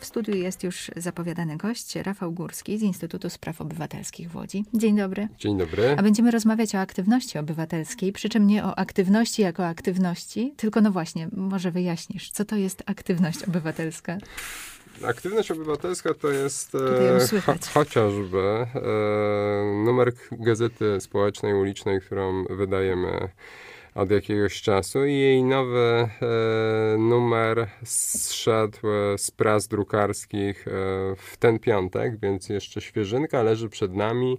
studiu jest już zapowiadany gość, Rafał Górski z Instytutu Spraw Obywatelskich w Łodzi. Dzień dobry. Dzień dobry. A będziemy rozmawiać o aktywności obywatelskiej, przy czym nie o aktywności jako aktywności, tylko no właśnie, może wyjaśnisz, co to jest aktywność obywatelska? Aktywność obywatelska to jest chociażby numer Gazety Społecznej Ulicznej, którą wydajemy od jakiegoś czasu i jej nowy numer zszedł z pras drukarskich w ten piątek, więc jeszcze świeżynka leży przed nami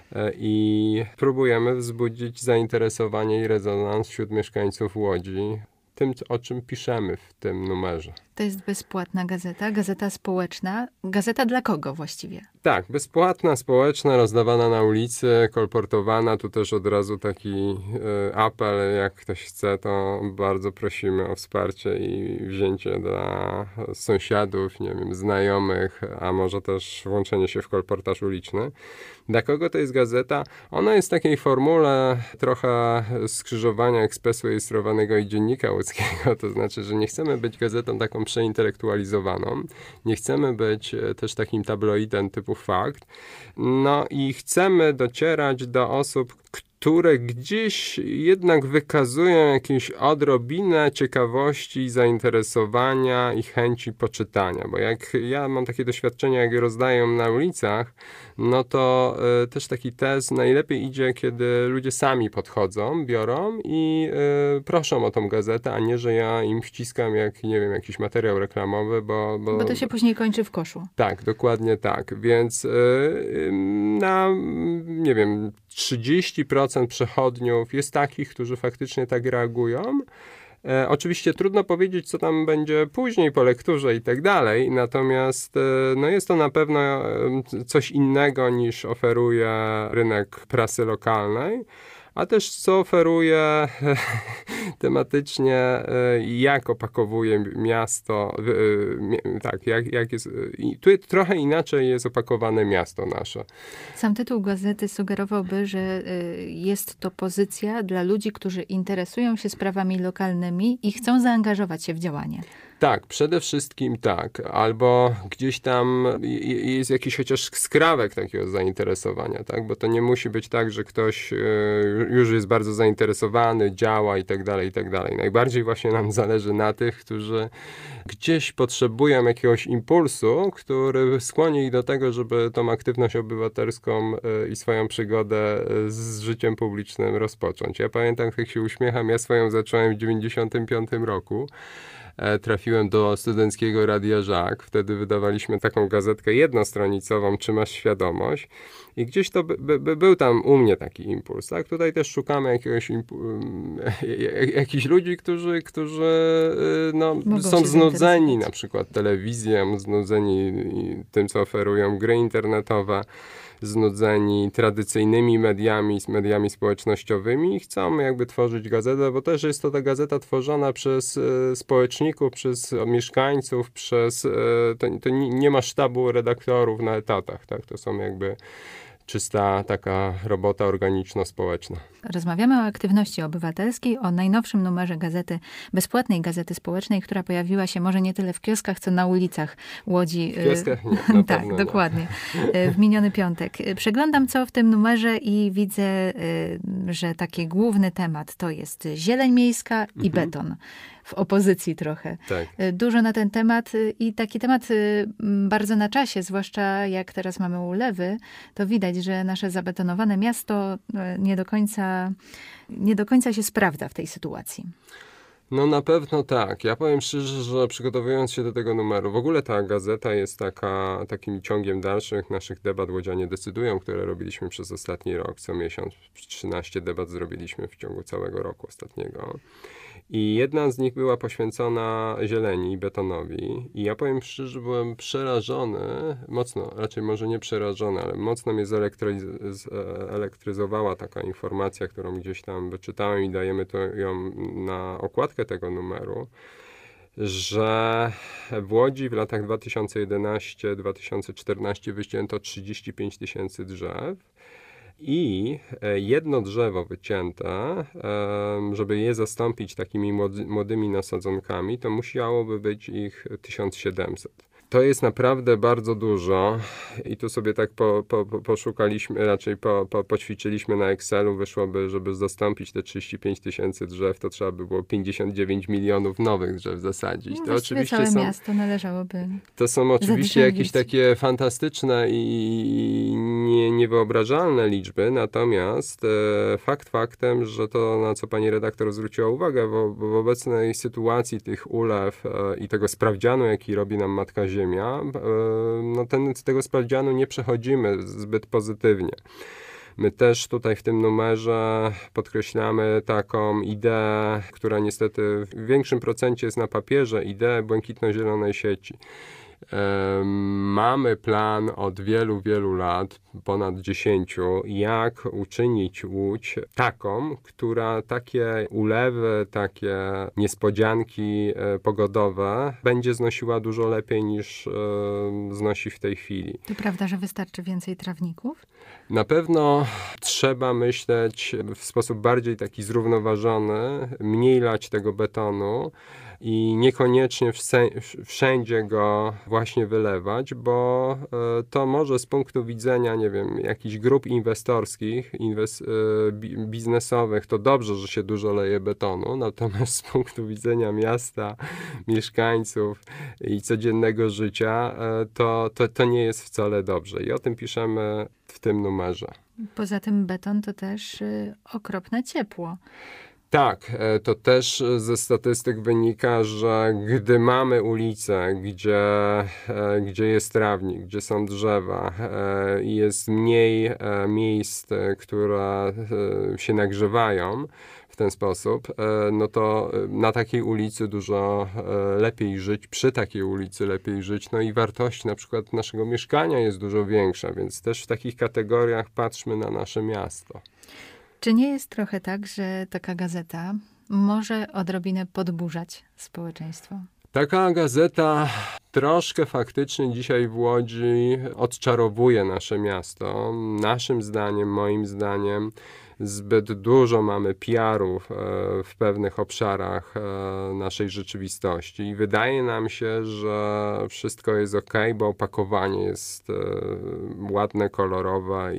i próbujemy wzbudzić zainteresowanie i rezonans wśród mieszkańców Łodzi tym, o czym piszemy w tym numerze. To jest bezpłatna gazeta społeczna. Gazeta dla kogo właściwie? Tak, bezpłatna, społeczna, rozdawana na ulicy, kolportowana. Tu też od razu taki apel, jak ktoś chce, to bardzo prosimy o wsparcie i wzięcie dla sąsiadów, nie wiem, znajomych, a może też włączenie się w kolportaż uliczny. Dla kogo to jest gazeta? Ona jest w takiej formule trochę skrzyżowania Ekspresu Rejestrowanego i Dziennika Łódzkiego, to znaczy, że nie chcemy być gazetą taką przeintelektualizowaną, nie chcemy być też takim tabloidem typu Fakt, no i chcemy docierać do osób, które gdzieś jednak wykazują jakąś odrobinę ciekawości, zainteresowania i chęci poczytania. Bo jak ja mam takie doświadczenia, jak je rozdają na ulicach, no to też taki test najlepiej idzie, kiedy ludzie sami podchodzą, biorą i proszą o tą gazetę, a nie, że ja im wciskam nie wiem, jakiś materiał reklamowy, bo to się później kończy w koszu. Tak, dokładnie tak. Więc na, nie wiem, 30% przechodniów jest takich, którzy faktycznie tak reagują. Oczywiście trudno powiedzieć, co tam będzie później po lekturze i tak dalej, natomiast no jest to na pewno coś innego niż oferuje rynek prasy lokalnej, a też co oferuje tematycznie, jak opakowuje miasto, tak, jak jest, tu trochę inaczej jest opakowane miasto nasze. Sam tytuł gazety sugerowałby, że jest to pozycja dla ludzi, którzy interesują się sprawami lokalnymi i chcą zaangażować się w działanie. Tak, przede wszystkim tak. Albo gdzieś tam jest jakiś chociaż skrawek takiego zainteresowania, tak? Bo to nie musi być tak, że ktoś już jest bardzo zainteresowany, działa i tak dalej, i tak dalej. Najbardziej właśnie nam zależy na tych, którzy gdzieś potrzebują jakiegoś impulsu, który skłoni ich do tego, żeby tą aktywność obywatelską i swoją przygodę z życiem publicznym rozpocząć. Ja pamiętam, jak się uśmiecham, ja swoją zacząłem w 1995 roku. Trafiłem do studenckiego Radia Żak. Wtedy wydawaliśmy taką gazetkę jednostronicową, Czy masz świadomość? I gdzieś to był tam u mnie taki impuls. Tak? Tutaj też szukamy jakichś ludzi, którzy no, są znudzeni na przykład telewizją, znudzeni tym, co oferują gry internetowe, znudzeni tradycyjnymi mediami społecznościowymi i chcą jakby tworzyć gazetę, bo też jest to ta gazeta tworzona przez społeczników, przez mieszkańców, to nie ma sztabu redaktorów na etatach, tak? To są jakby czysta taka robota organiczno-społeczna. Rozmawiamy o aktywności obywatelskiej, o najnowszym numerze bezpłatnej gazety społecznej, która pojawiła się może nie tyle w kioskach, co na ulicach Łodzi. W kioskach nie, na tak, pewno dokładnie. W miniony piątek. Przeglądam, co w tym numerze i widzę, że taki główny temat to jest zieleń miejska i beton. W opozycji trochę. Tak. Dużo na ten temat i taki temat bardzo na czasie, zwłaszcza jak teraz mamy ulewy, to widać, że nasze zabetonowane miasto nie do końca się sprawdza w tej sytuacji. No na pewno tak. Ja powiem szczerze, że przygotowując się do tego numeru, w ogóle ta gazeta jest takim ciągiem dalszych naszych debat Łodzianie decydują, które robiliśmy przez ostatni rok. Co miesiąc 13 debat zrobiliśmy w ciągu całego roku ostatniego. I jedna z nich była poświęcona zieleni i betonowi. I ja powiem szczerze, że byłem przerażony, mocno, raczej może nie przerażony, ale mocno mnie zelektryzowała taka informacja, którą gdzieś tam wyczytałem i dajemy ją na okładkę tego numeru, że w Łodzi w latach 2011-2014 wycięto 35 000 drzew. I jedno drzewo wycięte, żeby je zastąpić takimi młodymi nasadzonkami, to musiałoby być ich 1700. To jest naprawdę bardzo dużo i tu sobie tak poszukaliśmy, raczej poćwiczyliśmy na Excelu, wyszłoby, żeby zastąpić te 35 000 drzew, to trzeba by było 59 milionów nowych drzew zasadzić. No, to oczywiście całe miasto należałoby To są oczywiście jakieś takie fantastyczne i niewyobrażalne liczby, natomiast fakt faktem, że to, na co pani redaktor zwróciła uwagę, w obecnej sytuacji tych ulew i tego sprawdzianu, jaki robi nam Matka Ziemia, no tego sprawdzianu nie przechodzimy zbyt pozytywnie. My też tutaj w tym numerze podkreślamy taką ideę, która niestety w większym procencie jest na papierze, ideę błękitno-zielonej sieci. Mamy plan od wielu, wielu lat, ponad 10, jak uczynić Łódź taką, która takie ulewy, takie niespodzianki pogodowe będzie znosiła dużo lepiej niż znosi w tej chwili. To prawda, że wystarczy więcej trawników? Na pewno trzeba myśleć w sposób bardziej taki zrównoważony, mniej lać tego betonu i niekoniecznie wszędzie go właśnie wylewać, bo to może z punktu widzenia, nie wiem, jakichś grup inwestorskich, biznesowych, to dobrze, że się dużo leje betonu, natomiast z punktu widzenia miasta, mieszkańców i codziennego życia, to nie jest wcale dobrze. I o tym piszemy w tym numerze. Poza tym beton to też okropne ciepło. Tak, to też ze statystyk wynika, że gdy mamy ulicę, gdzie jest trawnik, gdzie są drzewa i jest mniej miejsc, które się nagrzewają w ten sposób, no to na takiej ulicy dużo lepiej żyć, przy takiej ulicy lepiej żyć, no i wartość na przykład naszego mieszkania jest dużo większa, więc też w takich kategoriach patrzmy na nasze miasto. Czy nie jest trochę tak, że taka gazeta może odrobinę podburzać społeczeństwo? Taka gazeta troszkę faktycznie dzisiaj w Łodzi odczarowuje nasze miasto. Naszym zdaniem, moim zdaniem, zbyt dużo mamy PR-ów w pewnych obszarach naszej rzeczywistości i wydaje nam się, że wszystko jest okej, bo opakowanie jest ładne, kolorowe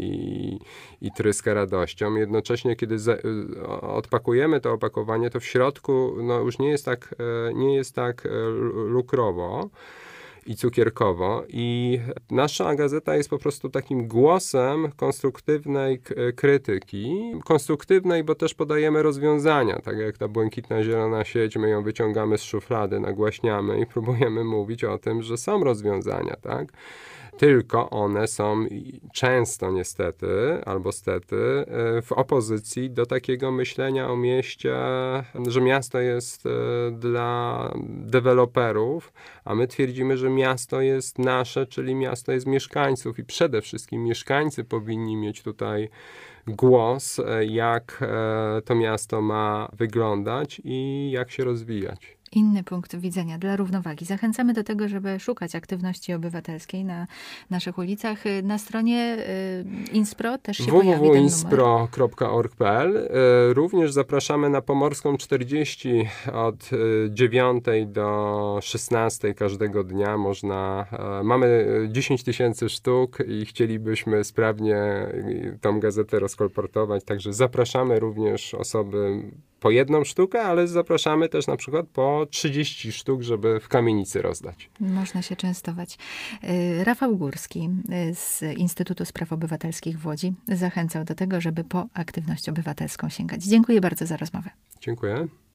i tryska radością. Jednocześnie, kiedy odpakujemy to opakowanie, to w środku no, już nie jest tak lukrowo i cukierkowo. I nasza gazeta jest po prostu takim głosem konstruktywnej krytyki. Konstruktywnej, bo też podajemy rozwiązania. Tak jak ta błękitna zielona sieć, my ją wyciągamy z szuflady, nagłaśniamy i próbujemy mówić o tym, że są rozwiązania, tak? Tylko one są często niestety, albo stety, w opozycji do takiego myślenia o mieście, że miasto jest dla deweloperów, a my twierdzimy, że miasto jest nasze, czyli miasto jest mieszkańców i przede wszystkim mieszkańcy powinni mieć tutaj głos, jak to miasto ma wyglądać i jak się rozwijać. Inny punkt widzenia dla równowagi. Zachęcamy do tego, żeby szukać aktywności obywatelskiej na naszych ulicach. Na stronie Inspro też się pojawi ten numer. www.inspro.org.pl. Również zapraszamy na Pomorską 40 od 9 do 16 każdego dnia. Mamy 10 000 sztuk i chcielibyśmy sprawnie tą gazetę rozkolportować, także zapraszamy również osoby po 1 sztukę, ale zapraszamy też na przykład po 30 sztuk, żeby w kamienicy rozdać. Można się częstować. Rafał Górski z Instytutu Spraw Obywatelskich w Łodzi zachęcał do tego, żeby po aktywność obywatelską sięgać. Dziękuję bardzo za rozmowę. Dziękuję.